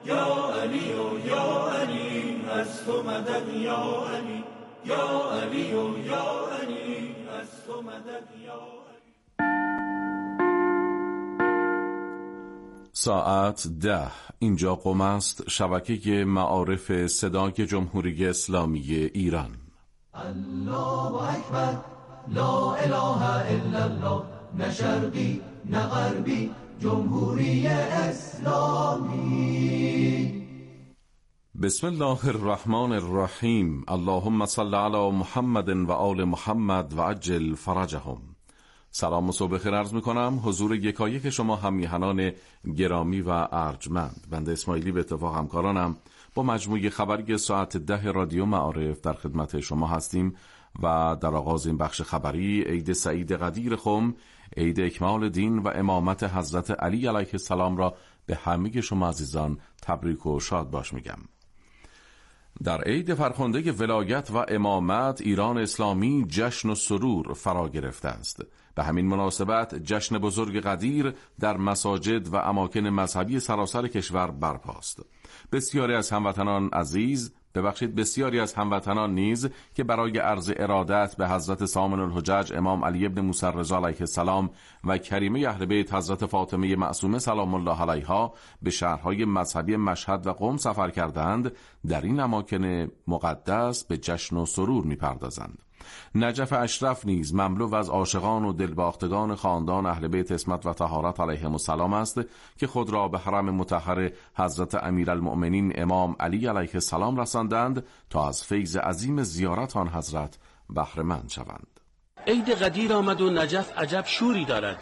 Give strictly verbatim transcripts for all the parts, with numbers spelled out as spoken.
یا علی و یا علی از تو مدد یا علی یا علی و یا علی از تو مدد یا علی. ساعت ده. اینجا قم است، شبکه معارف صدای جمهوری اسلامی ایران. الله اکبر، لا اله الا الله، نه شرقی نه غربی، جمهوری اسلامی. بسم الله الرحمن الرحیم. اللهم صل علی محمد و آل محمد و عجل فرجهم. سلام و صبح خیر عرض میکنم حضور یکایک شما هم میهنان گرامی و ارجمند. بنده اسماعیلی به اتفاق همکارانم با مجموعه خبری ساعت ده رادیو معارف در خدمت شما هستیم و در آغاز این بخش خبری عید سعید قدیر خم، عید اکمال دین و امامت حضرت علی علیه السلام را به همه شما عزیزان تبریک و شاد باش میگم. در عید فرخنده ولایت و امامت ایران اسلامی جشن و سرور فرا گرفته است. به همین مناسبت جشن بزرگ قدیر در مساجد و اماکن مذهبی سراسر کشور برپاست. بسیاری از هموطنان عزیز ببخشید بسیاری از هموطنان نیز که برای عرض ارادت به حضرت ثامن الحجج امام علی ابن موسی الرضا علیه السلام و کریمه اهل بیت حضرت فاطمه معصومه سلام الله علیها به شهرهای مذهبی مشهد و قم سفر کردند، در این اماکن مقدس به جشن و سرور می‌پردازند. نجف اشرف نیز مملو از عاشقان و دلباختگان خاندان اهل بیت عصمت و طهارت علیهم السلام است که خود را به حرم مطهر حضرت امیرالمؤمنین امام علی علیه السلام رساندند تا از فیض عظیم زیارت آن حضرت بهره مند شوند. عید قدیر آمد و نجف عجب شوری دارد.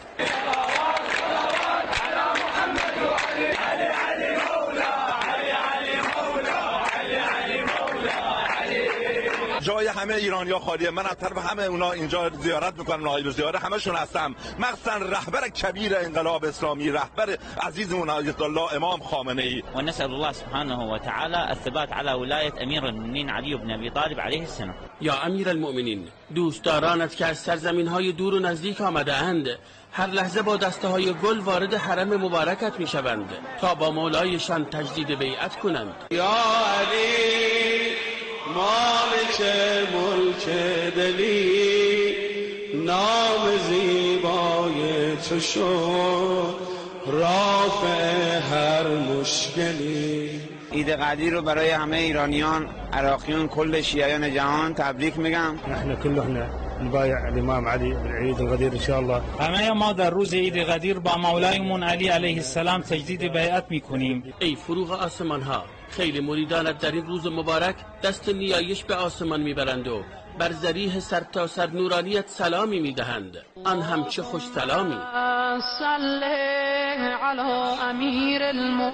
جای همه ایرانیا خالیه. من از طرف همه اونا اینجا زیارت میکنم، نایب زیارت همشون هستم، مخصوصا رهبر کبیر انقلاب اسلامی، رهبر عزیزمون آیت الله امام خامنه ای. و نسأل الله سبحانه و تعالی الثبات على ولایت امیر المؤمنین علی بن ابی طالب علیه السلام. یا امیر المؤمنین، دوستدارانت که از سرزمین های دور و نزدیک آمده اند هر لحظه با دسته های گل وارد حرم مبارکت می شوند تا با مولایشان تجدید بیعت کنند. یا علی مالک ملک دلی، نام زیبای تو شد رافع هر مشکلی. عید قدیر رو برای همه ایرانیان، عراقیون، کل شیعیان جهان تبریک میگم. نحن كلنا نبايع الامام علي بالعيد القدير ان شاء الله. همه ما در روز عید قدیر با مولایمون علی علیه السلام تجدید بیعت میکنیم. ای فروغ آسمان ها، خیلی مریدانت در این روز مبارک دست نیایش به آسمان میبرند و بر ذریح سرتاسر نورانیت سلامی میدهند. آن هم چه خوش سلامی. صلی علی امیر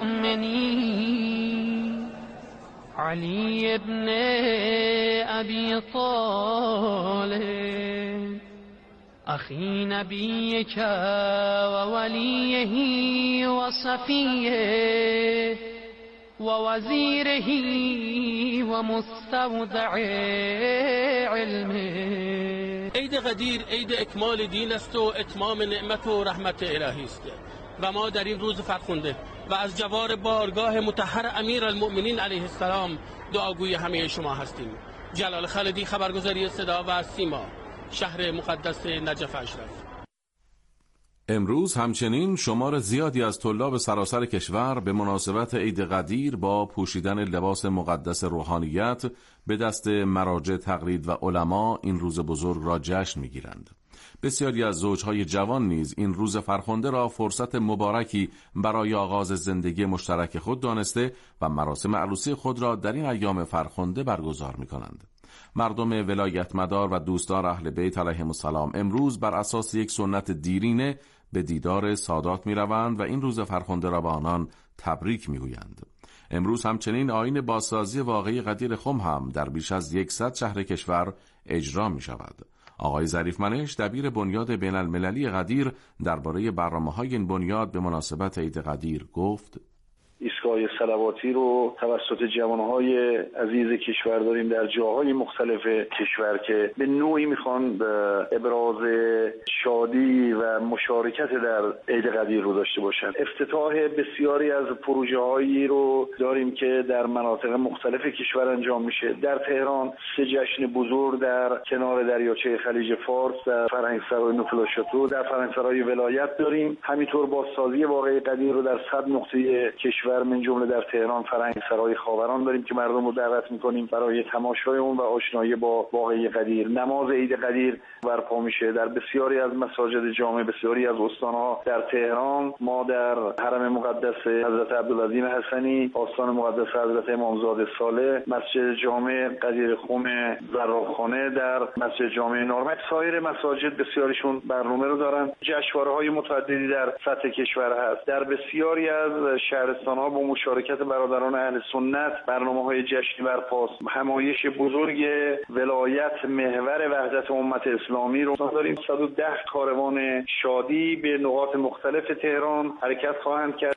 المؤمنین علی ابن ابی طالب اخی نبیک و ولیه و صفیه و وزیره و مستودع علمه. عید قدیر عید اکمال دین است و اتمام نعمت و رحمت الهی است و ما در این روز فرخنده و از جوار بارگاه مطهر امیر المؤمنین علیه السلام دعاگوی همه شما هستیم. جلال خالدی، خبرگزاری صدا و سیما، شهر مقدس نجف اشرف. امروز همچنین شمار زیادی از طلاب سراسر کشور به مناسبت عید قدیر با پوشیدن لباس مقدس روحانیت به دست مراجع تقلید و علما این روز بزرگ را جشن می‌گیرند. بسیاری از زوجهای جوان نیز این روز فرخنده را فرصت مبارکی برای آغاز زندگی مشترک خود دانسته و مراسم عروسی خود را در این ایام فرخنده برگزار می‌کنند. مردم ولایت مدار و دوستدار اهل بیت علیهم السلام امروز بر اساس یک سنت دیرینه به دیدار سادات می روند و این روز فرخنده را به آنان تبریک می گویند. امروز همچنین آیین بازسازی واقعی قدیر خم هم در بیش از صد شهر کشور اجرا می شود. آقای ظریف منش دبیر بنیاد بین المللی قدیر درباره برنامه‌های این بنیاد به مناسبت عید قدیر گفت: ایستگاه دعای صلواتی رو توسط جوانهای عزیز کشور داریم در جاهای مختلف کشور که به نوعی میخوان به ابراز شادی و مشارکت در عید قدیر رو داشته باشن. افتتاح بسیاری از پروژه هایی رو داریم که در مناطق مختلف کشور انجام میشه. در تهران سه جشن بزرگ در کنار دریاچه خلیج فارس، در فرهنگسرای نوفلاشاتو، در فرهنگسرای ولایت داریم. همینطور بازسازی واقعه قدیر رو در صد نقطه کشور من جمله در تهران فرهنگسرای خاوران داریم که مردم رو دعوت میکنیم برای تماشای اون و آشنایی با واقعه قدیر. نماز عید قدیر برپا میشه در بسیاری از مساجد جامع بسیاری از استان‌ها. در تهران ما در حرم مقدس حضرت عبدالعظیم حسنی، آستان مقدس حضرت امامزاده صالح، مسجد جامع قدیر خم زرافخانه، در مسجد جامع نارمک، سایر مساجد بسیاریشون برنامه رو دارن. جشنواره‌های متعددی در سطح کشور هست. در بسیاری از شهرستان‌ها با مشارکت برادران اهل سنت برنامه‌های جشنی برپاست. همایش بزرگ ولایت محور وحدت امت اسلامی رو داریم. صد و ده کاروان شادی به نقاط مختلف تهران حرکت خواهند کرد.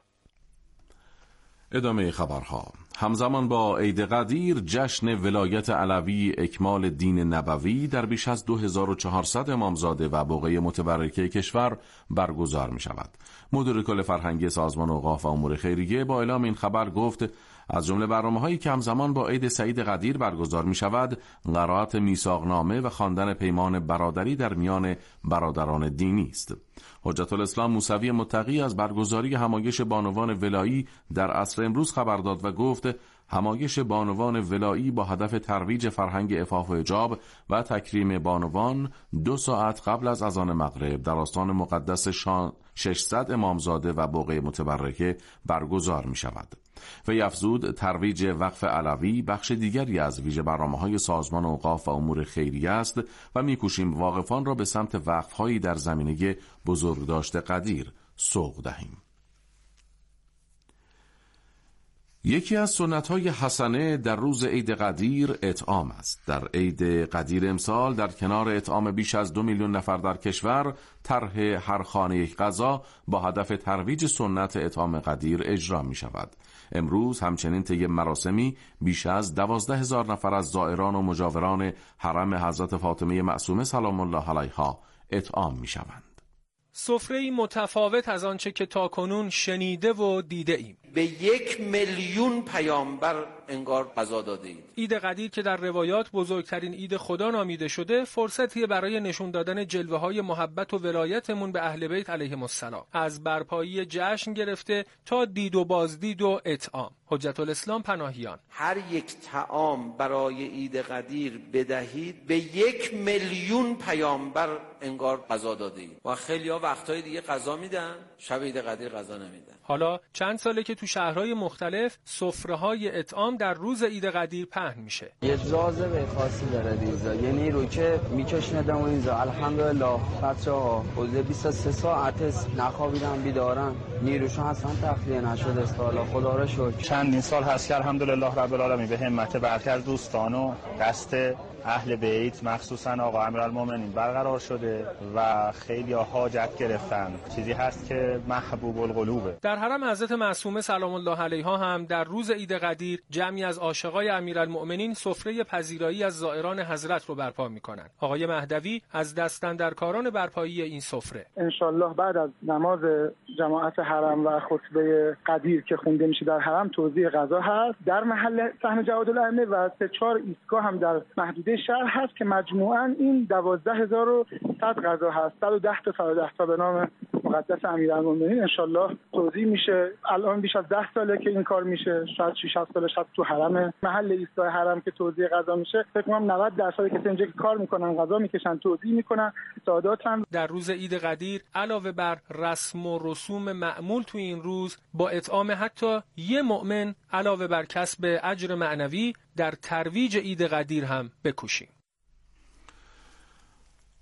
ادامه خبرها. همزمان با عید قدیر جشن ولایت علوی اکمال دین نبوی در بیش از دو هزار و چهارصد امامزاده و بقعه متبرکه کشور برگزار می شود. مدیر کل فرهنگی سازمان اوقاف و امور خیریه با اعلام این خبر گفت از جمله برنامه‌هایی که همزمان با عید سعید قدیر برگزار می شود قرائت میثاقنامه و خواندن پیمان برادری در میان برادران دینی است. حجت الاسلام موسوی متقی از برگزاری همایش بانوان ولایی در عصر امروز خبر داد و گفت همایش بانوان ولایی با هدف ترویج فرهنگ عفاف و حجاب و تکریم بانوان دو ساعت قبل از اذان مغرب در آستان مقدس ششصد امامزاده و بقعه متبرکه برگزار می شود. و افزود ترویج وقف علوی بخش دیگری از ویژه برنامه‌های سازمان اوقاف و امور خیریه است و می‌کوشیم واقفان را به سمت وقف‌هایی در زمینه بزرگداشت قدیر سوق دهیم. یکی از سنت‌های حسنه در روز عید قدیر اطعام است. در عید قدیر امسال در کنار اطعام بیش از دو میلیون نفر در کشور طرح هر خانه یک غذا با هدف ترویج سنت اطعام قدیر اجرا می شود. امروز همچنین طی مراسمی بیش از دوازده هزار نفر از زائران و مجاوران حرم حضرت فاطمه معصومه سلام الله علیها اطعام می شوند. سفره‌ای متفاوت از آنچه که تاکنون شنیده و دیده ایم. به یک میلیون پیامبر انگار غذا داده اید. عید قدیر که در روایات بزرگترین عید خدا نامیده شده، فرصتی برای نشون دادن جلوه‌های محبت و ولایتمون به اهل بیت علیهم السلام، از برپایی جشن گرفته تا دید و بازدید و اطعام. حجت الاسلام پناهیان: هر یک طعام برای عید قدیر بدهید به یک میلیون پیامبر انگار غذا داده اید. و خیلی‌ها وقت‌های دیگه غذا میدن، شب عید قدیر غذا نمیدن. حالا چند ساله که تو شهرهای مختلف سفره‌های اطعام در روز عید قدیر پهن میشه. یه جاذبه خاصی داره دیزا، یعنی رو که میکشندم و اینجا الحمدلله بچه‌ها حدود بیست و سه ساعت نخوابیدن بیدارن، نیروشون اصلا تخلیه نشده است. حالا خدا رو شکر چندین سال هست که الحمدلله رب العالمین به همت برخی از دوستان و دست اهل بیت مخصوصا آقا امیرالمومنین برقرار شده و خیلی حاجت گرفتن. چیزی هست که محبوب القلوبه. در حرم حضرت معصومه سلام الله علیها هم در روز عید قدیر جمعی از عاشقای امیرالمؤمنین سفره پذیرایی از زائران حضرت رو برپا میکنن. آقای مهدوی از دستاندرکاران برپایی این سفره: ان شاءالله بعد از نماز جماعت حرم و خطبه قدیر که خونده میشه در حرم توزیع غذا هست در محل صحن جوادالائمه و سه چهار ایستگاه هم در محدوده شهر هست که مجموعاً این دوازده هزار و صد غذا هست. صد و ده تا صد و ده تا به نام مقدس امیرالمومنین ان شاءالله توزیع میشه. الان بیش از ده ساله که این کار میشه، شاید شش هفت سالش هست تو حرم، محل ایستگاه حرم که توزیع غذا میشه. فکر کنم نود درصد کسایی اینجا که کار میکنن غذا میکشن، توزیع میکنن، سعادتن. در روز عید قدیر علاوه بر رسم و رسوم معمول تو این روز با اطعام حتی یه مؤمن علاوه بر کسب اجر معنوی در ترویج عید قدیر هم بکوشیم.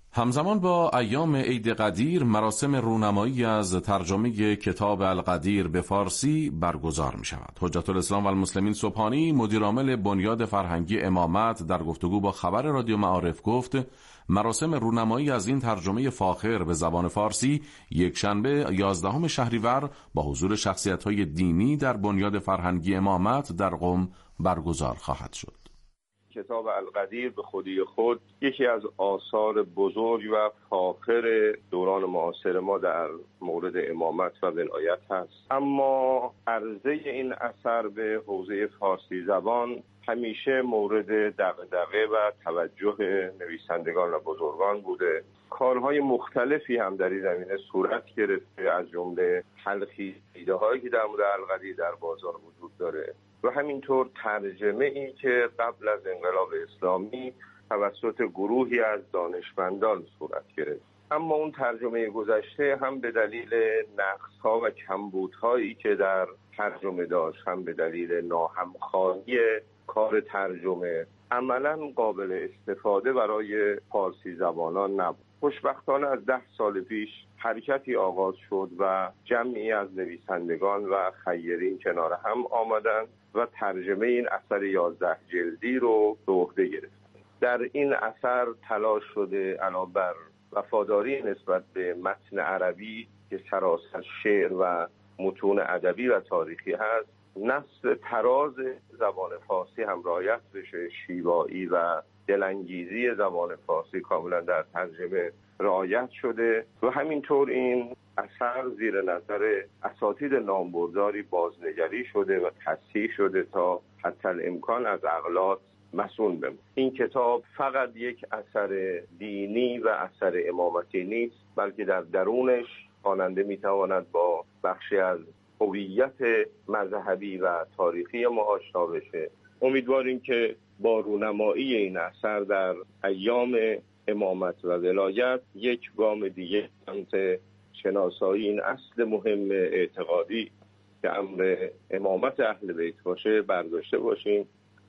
همزمان با ایام عید قدیر مراسم رونمایی از ترجمه کتاب القدیر به فارسی برگزار می شود. حجت الاسلام و المسلمین سبحانی مدیرعامل بنیاد فرهنگی امامت در گفتگو با خبر رادیو معارف گفت مراسم رونمایی از این ترجمه فاخر به زبان فارسی یک شنبه یازدهم شهریور با حضور شخصیت‌های دینی در بنیاد فرهنگی امامت در قم برگزار خواهد شد. کتاب القدیر به خودی خود یکی از آثار بزرگ و فاخر دوران معاصر ما در مورد امامت و ولایت هست، اما عرضه این اثر به حوزه فارسی زبان همیشه مورد دغدغه و توجه نویسندگان و بزرگان بوده. کارهای مختلفی هم در این زمینه صورت گرفته، از جمله تلخیص ایده‌هایی که در مورد القدیر در بازار وجود داره و همینطور ترجمه ای که قبل از انقلاب اسلامی توسط گروهی از دانشمندان صورت گرفت. اما اون ترجمه گذشته هم به دلیل نقص‌ها و کمبودهایی که در ترجمه داشت، هم به دلیل ناهمخوانی کار ترجمه عملاً قابل استفاده برای فارسی زبانان نبود. خوشبختانه از ده سال پیش حرکتی آغاز شد و جمعی از نویسندگان و خیرین کنار هم آمدند و ترجمه این اثر یازده جلدی رو به عهده گرفتند. در این اثر تلاش شده علاوه بر وفاداری نسبت به متن عربی که سراسر شعر و متون ادبی و تاریخی هست، نصب تراز زبان فارسی هم رعایت بشه، شیوایی و دلانگیزی زبان فارسی کاملا در ترجمه رعایت شده و همینطور این اثر زیر نظر اساتید نامبرداری بازنگری شده و تصحیح شده تا حتی الامکان از اغلاط مسئول بمونه. این کتاب فقط یک اثر دینی و اثر امامتی نیست، بلکه در درونش خواننده میتواند با بخشی از هویت مذهبی و تاریخی ما آشنا بشه. امیدواریم که با رونمایی این اثر در ایام امامت و ولایت یک گام دیگه سمت شناسایی این اصل مهم اعتقادی که امر امامت اهل بیت باشه برداشته باشیم.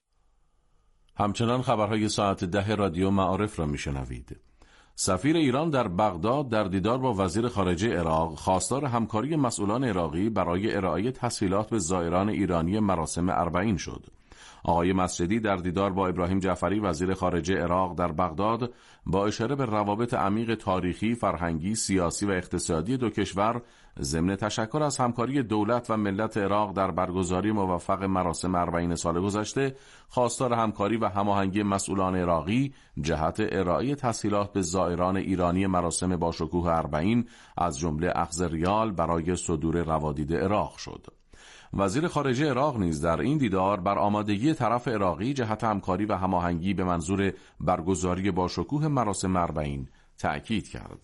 همچنان خبرهای ساعت ده رادیو معارف را میشنوید. سفیر ایران در بغداد در دیدار با وزیر خارجه عراق خواستار همکاری مسئولان عراقی برای ارائه تسهیلات به زائران ایرانی مراسم اربعین شد. آقای مسجدی در دیدار با ابراهیم جعفری وزیر خارجه عراق در بغداد با اشاره به روابط عمیق تاریخی، فرهنگی، سیاسی و اقتصادی دو کشور ضمن تشکر از همکاری دولت و ملت عراق در برگزاری موفق مراسم اربعین سال گذشته خواستار همکاری و هماهنگی مسئولان عراقی جهت ارائه تسهیلات به زائران ایرانی مراسم باشکوه اربعین از جمله اخذ ریال برای صدور روادید عراق شد. وزیر خارجه عراق نیز در این دیدار بر آمادگی طرف عراقی جهت همکاری و هماهنگی به منظور برگزاری باشکوه مراسم اربعین تأکید کرد.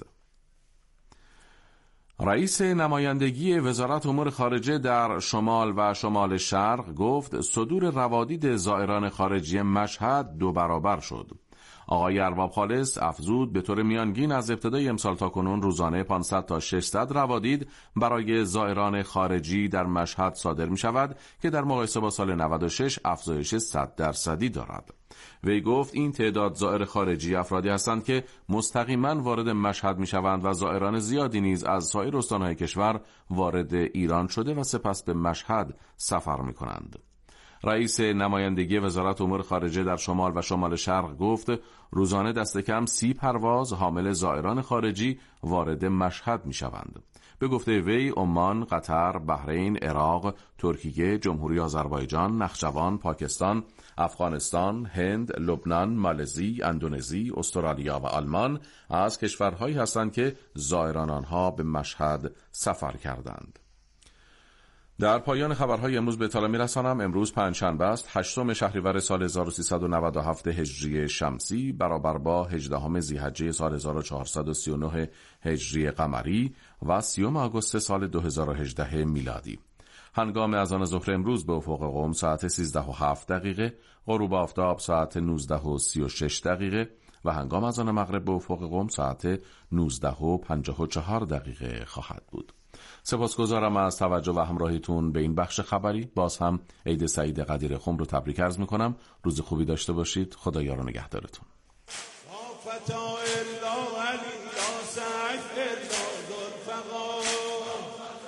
رئیس نمایندگی وزارت امور خارجه در شمال و شمال شرق گفت صدور روادید زائران خارجی مشهد دو برابر شد. آقای ارباب خالص افزود به طور میانگین از ابتدای امسال تا کنون روزانه پانصد تا ششصد روادید برای زائران خارجی در مشهد صادر می شود که در مقایسه با سال نود و شش افزایش صد درصدی دارد. وی گفت این تعداد زائر خارجی افرادی هستند که مستقیما وارد مشهد می شوند و زائران زیادی نیز از سایر استانهای کشور وارد ایران شده و سپس به مشهد سفر می کنند. رئیس نمایندگی وزارت امور خارجه در شمال و شمال شرق گفت روزانه دست کم سی پرواز حامل زائران خارجی وارد مشهد می شوند. به گفته وی عمان، قطر، بحرین، عراق، ترکیه، جمهوری آذربایجان، نخجوان، پاکستان، افغانستان، هند، لبنان، مالزی، اندونزی، استرالیا و آلمان از کشورهایی هستند که زائران آنها به مشهد سفر کردند. در پایان خبرهای امروز به اطلاع می‌رسانم امروز پنجشنبه است، هشتم شهریور سال هزار و سیصد و نود و هفت هجری شمسی برابر با هجدهم ذی‌حجه سال هزار و چهارصد و سی و نه هجری قمری و سیوم آگوست سال دو هزار و هجده میلادی. هنگام اذان ظهر امروز به افق قم ساعت سیزده و هفت دقیقه، غروب آفتاب ساعت نوزده و سی و شش دقیقه و هنگام اذان مغرب به افق قم ساعت نوزده و پنجاه و چهار دقیقه خواهد بود. سپاسگزارم از توجه و همراهیتون به این بخش خبری. باز هم عید سعید قدیر خم رو تبریک عرض میکنم. روز خوبی داشته باشید. خدا یار و نگهدارتون. فتا الا علی لا سیف الا ذوالفقار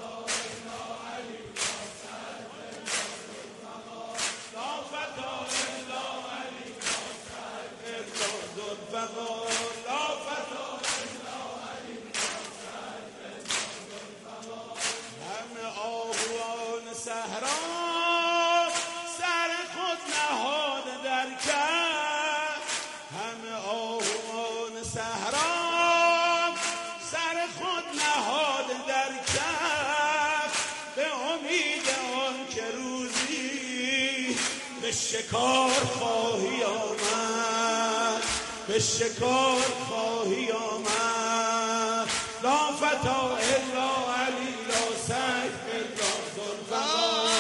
لا فتا الا علی لا سیف الا ذوالفقار لا فتا الا علی لا سیف الا ذوالفقار همه آهوان صحرا سر خود نهاده در کف همه آهوان صحرا سر خود نهاده در کف به امید آن که روزی به شکار خواهی آمد به شکار خواهی آمد لا فتا الا علی لا سیف الا ذوالفقار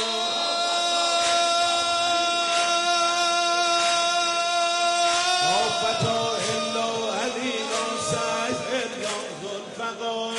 لا فتا الا علی لا سیف الا ذوالفقار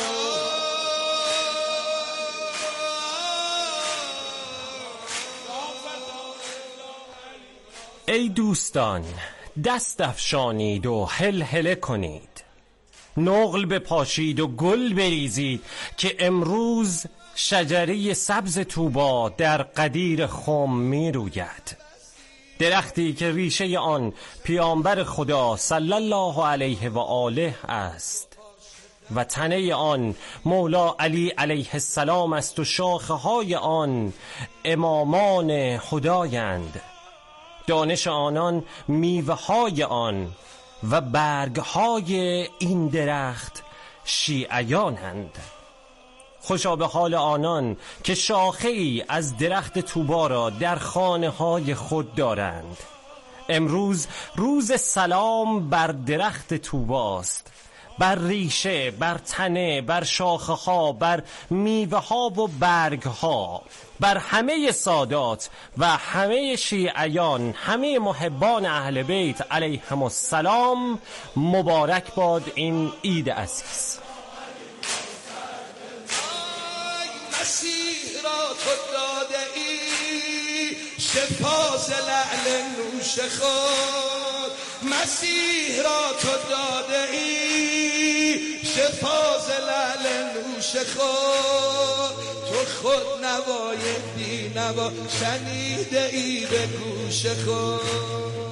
ای دوستان دست افشانید و هل هله کنید، نقل بپاشید و گل بریزید که امروز شجره سبز طوبی در قدیر خم می روید، درختی که ریشه آن پیامبر خدا صلی الله علیه و آله است و تنه آن مولا علی علیه السلام است و شاخه های آن امامان خدایند، دانش آنان میوه های آن و برگ های این درخت شیعیانند. خوشا به حال آنان که شاخه ای از درخت طوبی را در خانه های خود دارند. امروز روز سلام بر درخت طوبی است، بر ریشه، بر تنه، بر شاخه ها، بر میوه ها و برگ ها، بر همه سادات و همه شیعیان، همه محبان اهل بیت علیهم السلام. مبارک باد این عید عزیز. مسیح را تو داده ای شفاز لعل نوش خود، مسیح را تو داده ای شفاز لعل نوش خود، تو خود نوای بی نوا شنیده ای به گوش خود.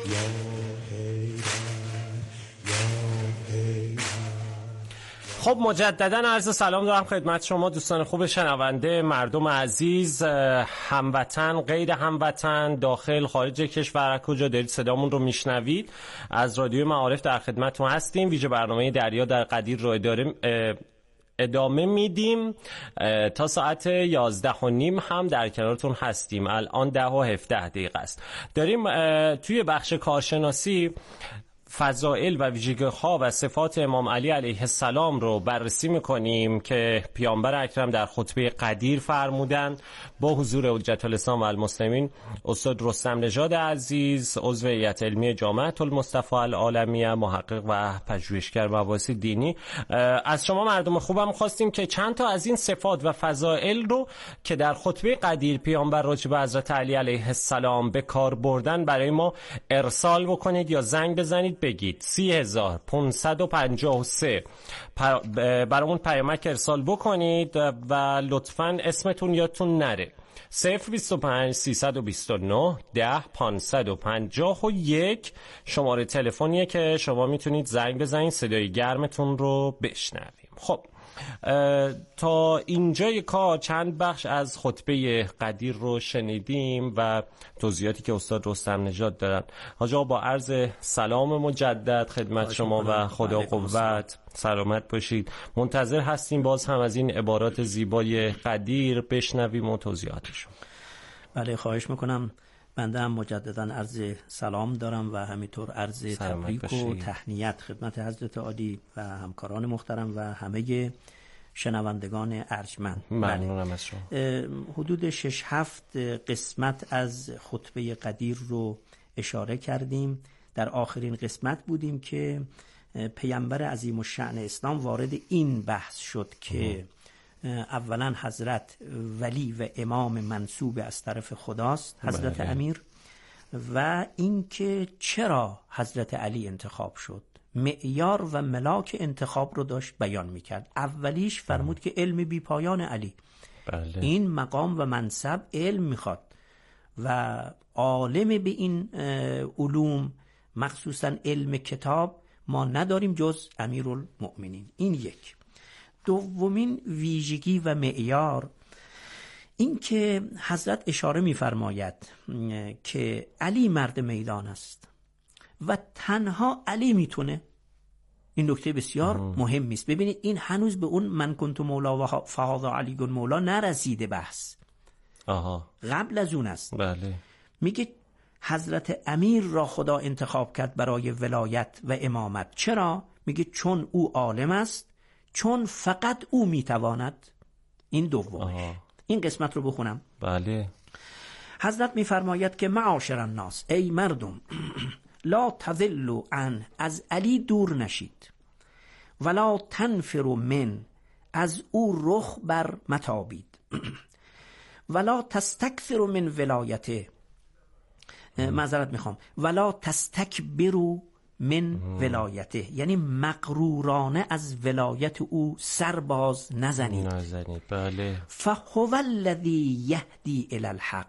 خب مجددا عرض سلام دارم خدمت شما دوستان خوب شنونده، مردم عزیز، هموطن، غیر هموطن، داخل خارج کشور، کجا دارید صدامون رو میشنوید. از رادیو معارف در خدمتتون هستیم. ویژه برنامه دریا در قدیر رو اداره ادامه میدیم تا ساعت یازده و نیم هم در کنارتون هستیم. الان ده و هفده دقیقه است. داریم توی بخش کارشناسی فضائل و ویژگی‌ها و صفات امام علی علیه السلام رو بررسی می‌کنیم که پیامبر اکرم در خطبه قدیر فرمودند. با حضور حجت الاسلام و المسلمین استاد رستم نژاد عزیز، عضو هیئت علمی جامعه المصطفى العالمیه، محقق و پژوهشگر مباحث دینی. از شما مردم خوبم خواستیم که چند تا از این صفات و فضائل رو که در خطبه قدیر پیامبر راجع به حضرت علی علیه السلام به کار بردن برای ما ارسال بکنید یا زنگ بزنید بگید. سی هزار پانصد و پنجاه و سه برامون پیامک ارسال بکنید و لطفاً اسمتون یادتون نره. صفر بیست و پنج سیصد و بیست و نه ده پانصد و پنجاه و یک شماره تلفنیه که شما میتونید زنگ بزنید صدای گرمتون رو بشنویم. خب تا اینجای کار چند بخش از خطبه قدیر رو شنیدیم و توضیحاتی که استاد رستم نژاد دارن. حاج آقا با عرض سلام مجدد خدمت شما و خدا قوت، سلامت باشید. منتظر هستیم باز هم از این عبارات زیبای قدیر بشنویم و توضیحاتشون. بله خواهش میکنم. بنده هم مجددا عرض سلام دارم و همینطور عرض تبریک و تهنیت خدمت حضرت عالی و همکاران محترم و همه شنوندگان ارجمند. ممنونم از شما. حدود شش هفت قسمت از خطبه قدیر رو اشاره کردیم. در آخرین قسمت بودیم که پیامبر عظیم الشأن اسلام وارد این بحث شد که اولا حضرت ولی و امام منصوب از طرف خداست، حضرت امیر، و اینکه چرا حضرت علی انتخاب شد معیار و ملاک انتخاب رو داشت بیان میکرد. اولیش فرمود که علم بی پایان علی. بله. این مقام و منصب علم میخواد و عالم به این علوم مخصوصا علم کتاب ما نداریم جز امیرالمؤمنین. این یک. دومین ویژگی و معیار این که حضرت اشاره می‌فرماید که علی مرد میدان است و تنها علی میتونه. این نکته بسیار مهمی است. ببینید این هنوز به اون من کنت مولا و فهذا علی مولا نرسیده بحث. آها. قبل از اون است. بله. میگه حضرت امیر را خدا انتخاب کرد برای ولایت و امامت. چرا؟ میگه چون او عالم است، چون فقط او میتواند. این دومش. این قسمت رو بخونم. بله. حضرت میفرماید که معاشر الناس، ای مردم، لا تذلوا عن، از علی دور نشید، ولا تنفروا من، از او رخ بر متابید، ولا تستکثروا من ولایته، معذرت میخوام، ولا تستکبروا من ولایته، یعنی مغرورانه از ولایت او سرباز نزنید. نزنید. بله. فهو الذی یهدی الی الحق،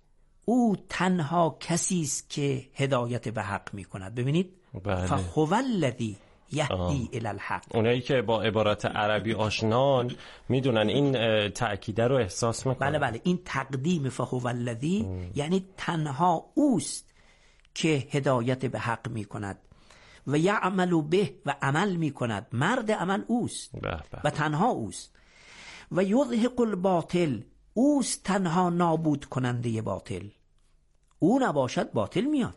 او تنها کسی است که هدایت به حق میکند. ببینید. بله. فهو الذی یهدی الی الحق. اونایی که با عبارت عربی آشنان میدونن این تأکید رو احساس میکنن. بله بله. این تقدیم فهو الذی یعنی تنها اوست که هدایت به حق میکند و یعمل به و عمل میکند. مرد عمل اوست و تنها اوست. و یضحک الباطل، اوست تنها نابود کننده باطل. او نباشد باطل میاد.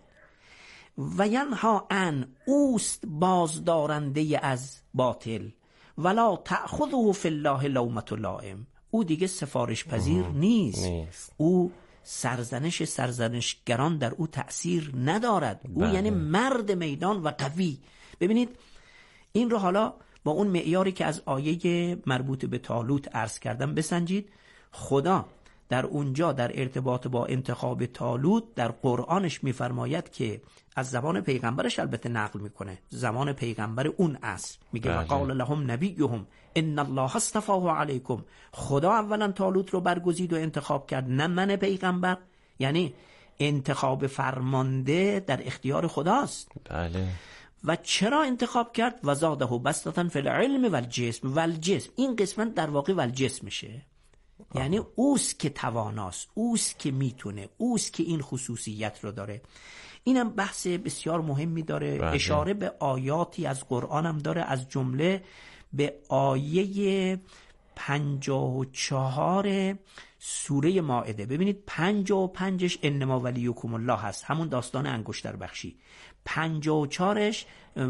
و ینها عن، اوست بازدارنده از باطل. ولا تأخذه فی الله لومة لائم، او دیگه سفارش پذیر نیست. نیست. او سرزنش سرزنشگران در او تأثیر ندارد. او بله. یعنی مرد میدان و قوی. ببینید این رو حالا با اون معیاری که از آیه مربوط به طالوت عرض کردم بسنجید. خدا در اونجا در ارتباط با انتخاب طالوت در قرآنش میفرماید که از زبان پیغمبرش البته نقل میکنه، زمان پیغمبر اون عصر میگه بله. وقال لهم نبیهم ان الله اصطفاه علیکم، خدا اولا طالوت رو برگزید و انتخاب کرد، نه من پیغمبر. یعنی انتخاب فرمانده در اختیار خداست. بله. و چرا انتخاب کرد؟ و زاده بسطة فی العلم والجسم. والجسم این قسمت در واقع والجسم میشه، یعنی اوست که تواناست، اوست که میتونه، اوست که این خصوصیت رو داره. اینم بحث بسیار مهمی داره. بله. اشاره به آیاتی از قرآن هم داره، از جمله به آیه پنجاه و چهار سوره مائده. ببینید پنجاه و پنجش انما ولیکم الله هست، همون داستان انگشتر بخشی. پنجاه و چهارش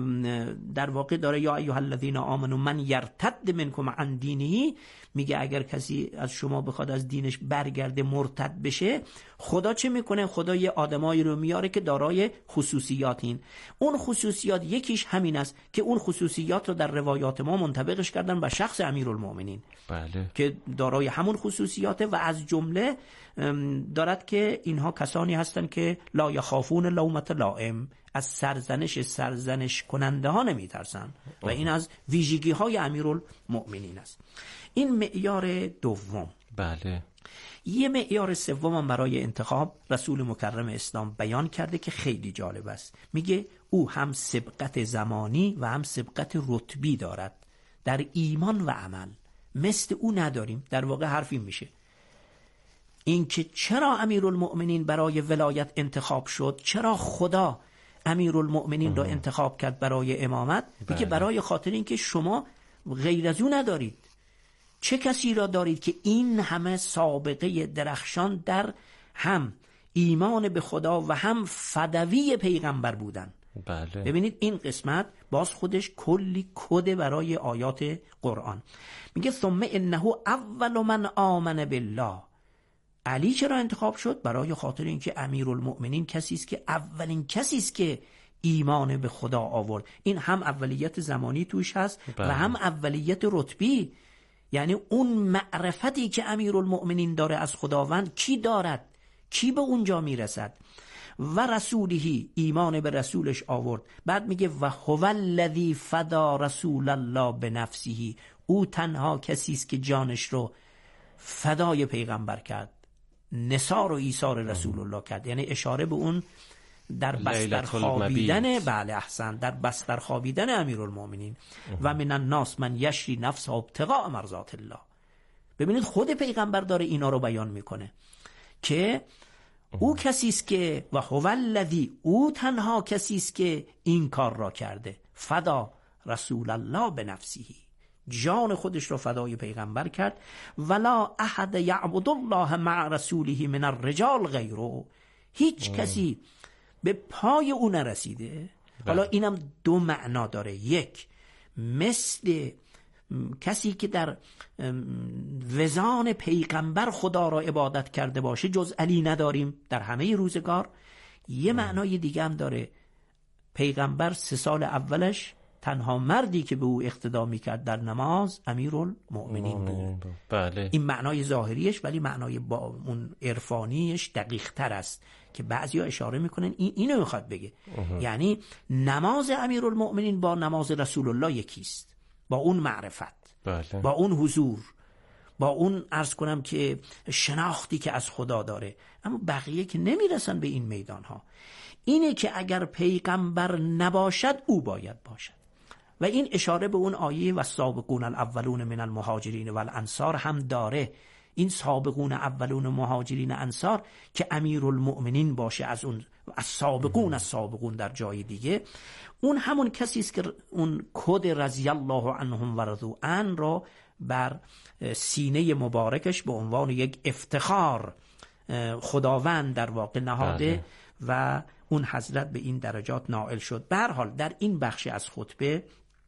در واقع داره یا ایها الذین آمنوا من یرتد منکم عن دینه، میگه اگر کسی از شما بخواد از دینش برگرده مرتد بشه، خدا چه میکنه؟ خدا یه آدمایی رو میاره که دارای خصوصیاتین. اون خصوصیات یکیش همین است که اون خصوصیات رو در روایات ما منطبقش کردن به شخص امیرالمؤمنین. بله. که دارای همون خصوصیاته و از جمله دارد که اینها کسانی هستند که لا یخافون لومة لائم، از سرزنش سرزنش کننده ها نمی ترسن و این از ویژگی های امیرالمؤمنین است. این معیار دوم. بله. یه معیار سوم هم برای انتخاب رسول مکرم اسلام بیان کرده که خیلی جالب است. میگه او هم سبقت زمانی و هم سبقت رتبی دارد در ایمان و عمل. مثل او نداریم. در واقع حرف این میشه این که چرا امیرالمؤمنین برای ولایت انتخاب شد، چرا خدا امیرالمؤمنین را انتخاب کرد برای امامت. میگه برای خاطر اینکه شما غیر از او ندارید. چه کسی را دارید که این همه سابقه درخشان در هم ایمان به خدا و هم فدوی پیغمبر بودن. بله. ببینید این قسمت باز خودش کلی کد برای آیات قرآن. میگه ثم انه اول من آمن بالله. علی چرا انتخاب شد؟ برای خاطر اینکه امیرالمؤمنین کسی است که اولین کسی است که ایمان به خدا آورد. این هم اولیت زمانی توش هست بله. و هم اولیت رتبی. یعنی اون معرفتی که امیرالمؤمنین داره از خداوند کی دارد؟ کی به اونجا میرسد؟ و رسوله، ایمان به رسولش آورد. بعد میگه و هو الذی فدا رسول الله بنفسه، او تنها کسی است که جانش رو فدای پیغمبر کرد، نثار و ایثار رسول الله کرد. یعنی اشاره به اون در بستر خوابیدن، بله احسن، در بستر خوابیدن امیرالمومنین. و من الناس من یشری نفسه ابتغاء مرضات الله. ببینید خود پیغمبر داره اینا رو بیان میکنه که او کسی است که و هو الذی، او تنها کسی است که این کار را کرده، فدا رسول الله بنفسه، جان خودش رو فدای پیغمبر کرد. ولا احد یعبد الله مع رسوله من الرجال غیره، هیچ کسی به پای او نرسیده. حالا اینم دو معنا داره. یک، مثل کسی که در وزان پیغمبر خدا را عبادت کرده باشه، جز علی نداریم در همه روزگار. یه معنای دیگه هم داره، پیغمبر سه سال اولش تنها مردی که به او اقتدا میکرد در نماز امیرالمؤمنین بود. بله. این معنای ظاهریش، ولی معنای با اون عرفانیش دقیق تر است که بعضیا اشاره میکنن این اینو میخواد بگه. اه. یعنی نماز امیرالمؤمنین با نماز رسول الله یکیست، با اون معرفت، بله. با اون حضور، با اون عرض کنم که شناختی که از خدا داره. اما بقیه که نمیرسن به این میدان ها. اینه که اگر پیغمبر نباشد او باید باشد. و این اشاره به اون آیه و سابقون الاولون من المهاجرین و الانصار هم داره. این سابقون اولون مهاجرین انصار که امیرالمؤمنین باشه، از اون از سابقون از سابقون در جای دیگه، اون همون کسی است که اون کد رضی الله عنهم و رضوا عنه را بر سینه مبارکش به عنوان یک افتخار خداوند در واقع نهاده و اون حضرت به این درجات نائل شد. به هر حال در این بخش از خطبه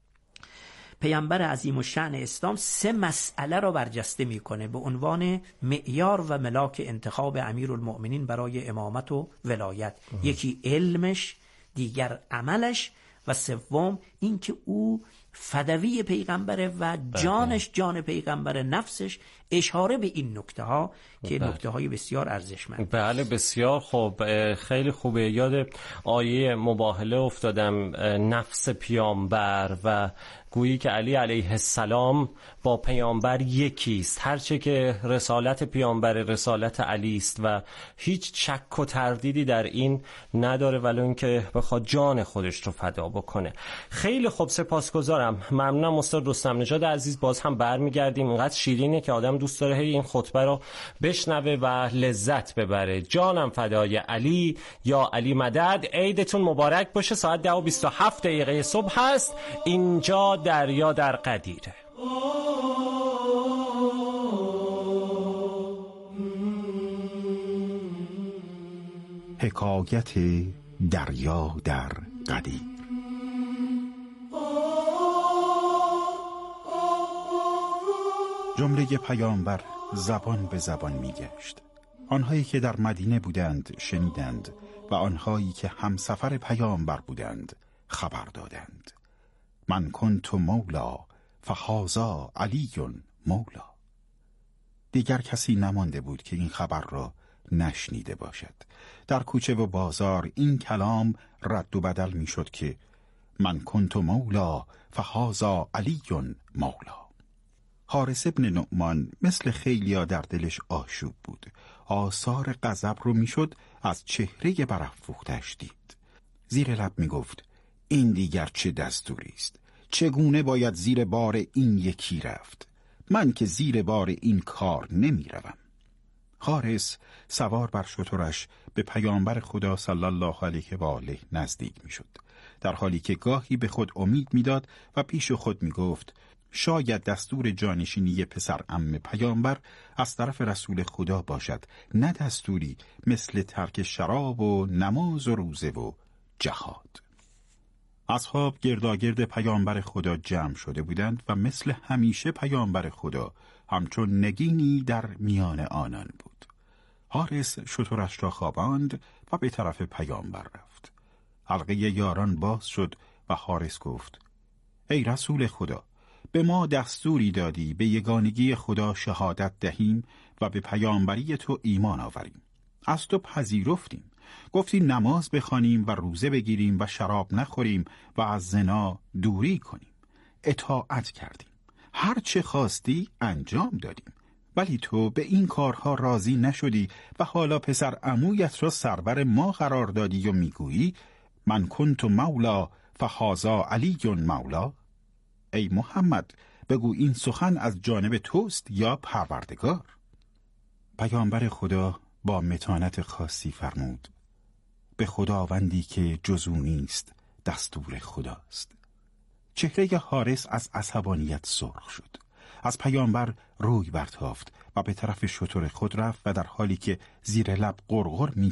پیامبر عظیم الشأن اسلام سه مسئله را برجسته میکنه به عنوان معیار و ملاک انتخاب امیرالمؤمنین برای امامت و ولایت. اه. یکی علمش، دیگر عملش، و سوم این که او فدوی پیغمبره و جانش جان پیغمبره، نفسش. اشاره به این نکته ها که نکته های بسیار ارزشمند. بله بسیار خوب، خیلی خوبه. یاد آیه مباهله افتادم، نفس پیامبر و گویی که علی علیه السلام با پیامبر یکیست، هرچه که رسالت پیامبر رسالت علی است و هیچ شک و تردیدی در این نداره، ولی اینکه بخواد جان خودش رو فدا بکنه. خیلی خوب، سپاسگزارم، ممنونم استاد رستم نژاد عزیز. باز هم برمیگردیم. اینقدر شیرینه که آدم دوست داره این خطبه رو بشنوه و لذت ببره. جانم فدای علی، یا علی مدد. عیدتون مبارک باشه. ساعت ده و بیست و هفت دقیقه صبح هست. اینجا دریا در قدیره. حکایت دریا در قدیر. جمله پیامبر زبان به زبان میگشت. آنهایی که در مدینه بودند شنیدند و آنهایی که همسفر پیامبر بودند خبر دادند. من کنت مولا فهذا علی مولا. دیگر کسی نمانده بود که این خبر را نشنیده باشد. در کوچه و بازار این کلام رد و بدل می شد که من کنت مولا فهذا علی مولا. حارث ابن نعمان مثل خیلیا در دلش آشوب بود. آثار غضب رو میشد از چهره برافروختش دید. زیر لب می گفت این دیگر چه دستوری است؟ چگونه باید زیر بار این یکی رفت؟ من که زیر بار این کار نمی روم. حارث سوار بر شترش به پیامبر خدا صلی الله علیه و آله نزدیک می شد، در حالی که گاهی به خود امید می داد و پیش خود می گفت شاید دستور جانشینی پسر عم پیامبر از طرف رسول خدا باشد، نه دستوری مثل ترک شراب و نماز و روزه و جهاد. اصحاب گرداگرد پیامبر خدا جمع شده بودند و مثل همیشه پیامبر خدا همچون نگینی در میان آنان بود. حارث شترش را خواباند و به طرف پیامبر رفت. حلقه یاران باز شد و حارث گفت ای رسول خدا، به ما دستوری دادی به یگانگی خدا شهادت دهیم و به پیامبری تو ایمان آوریم. از تو پذیرفتیم گفتی نماز بخوانیم و روزه بگیریم و شراب نخوریم و از زنا دوری کنیم. اطاعت کردیم. هر چه خواستی انجام دادیم. ولی تو به این کارها راضی نشدی و حالا پسر عمویت را سرور ما قرار دادی و میگویی من کنت مولا فهذا علی مولا. ای محمد، بگو این سخن از جانب توست یا پروردگار؟ پیامبر خدا با متانت خاصی فرمود به خداوندی که جز او نیست دستور خداست. چهره حارس از عصبانیت سرخ شد. از پیامبر روی برتافت و به طرف شتر خود رفت و در حالی که زیر لب غرغر می